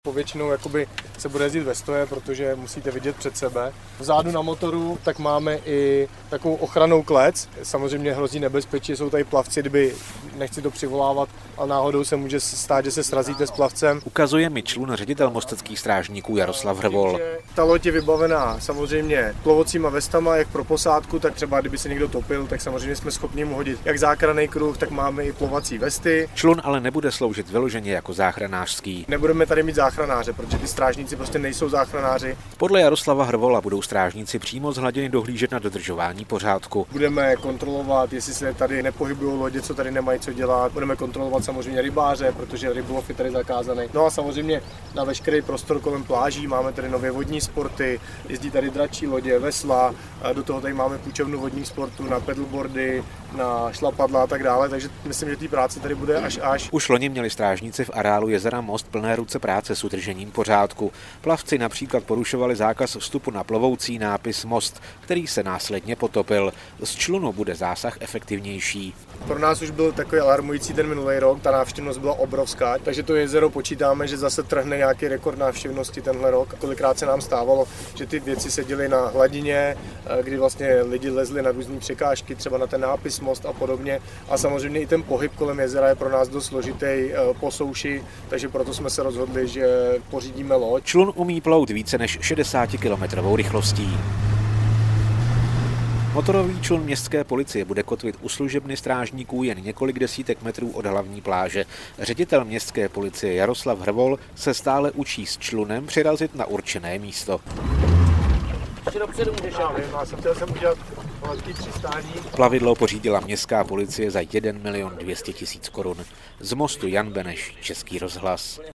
povětšinou jakoby se bude jezdit ve stoje, protože musíte vidět před sebe. Vzadu na motoru tak máme i takovou ochrannou klec. Samozřejmě hrozí nebezpečí, jsou tady plavci, kdyby, nechci to přivolávat, ale náhodou se může stát, že se srazíte s plavcem. Ukazuje mi člun ředitel mosteckých strážníků Jaroslav Hrvol. Ta loď je vybavená samozřejmě plovocíma vestama, jak pro posádku, tak třeba kdyby se někdo topil, tak samozřejmě jsme schopni mu hodit jak záchranný kruh, tak máme i plovací vesty. Člun ale nebude sloužit vyloženě jako záchranářský. Nebudeme tady mít záchranáře, protože ty strážníci prostě nejsou záchranáři. Podle Jaroslava Hrvola budou strážníci přímo z hladiny dohlížet na dodržování pořádku. Budeme kontrolovat, jestli se tady nepohybují lodě, co tady nemají co dělat. Budeme kontrolovat samozřejmě rybáře, protože rybolov je tady zakázaný. No a samozřejmě na veškerý prostor kolem pláží máme tady nové vodní sporty, jezdí tady dračí lodě, vesla, do toho tady máme půjčovnu vodních sportů na paddleboardy, na šlapadla a tak dále, takže myslím, že té práce tady bude až. Už loni měli strážníci v areálu jezera Most plné ruce práce s udržením pořádku. Plavci například porušovali zákaz vstupu na plovoucí nápis Most, který se následně potopil. Z člunu bude zásah efektivnější. Pro nás už byl takový alarmující ten minulý rok, ta návštěvnost byla obrovská, takže to jezero počítáme, že zase trhne nějaký rekord návštěvnosti tenhle rok. Kolikrát se nám stávalo, že ty věci se děly na hladině, kdy vlastně lidi lezli na různé překážky, třeba na ten nápis Most a podobně. A samozřejmě i ten pohyb kolem jezera je pro nás dost složitý po souši, takže proto jsme se rozhodli, že pořídíme loď. Člun umí plout více než 60km rychlostí. Motorový člun městské policie bude kotvit u služebny strážníků jen několik desítek metrů od hlavní pláže. Ředitel městské policie Jaroslav Hrvol se stále učí s člunem přirazit na určené místo. Plavidlo pořídila městská policie za 1 200 000 korun. Z mostu Jan Beneš, Český rozhlas.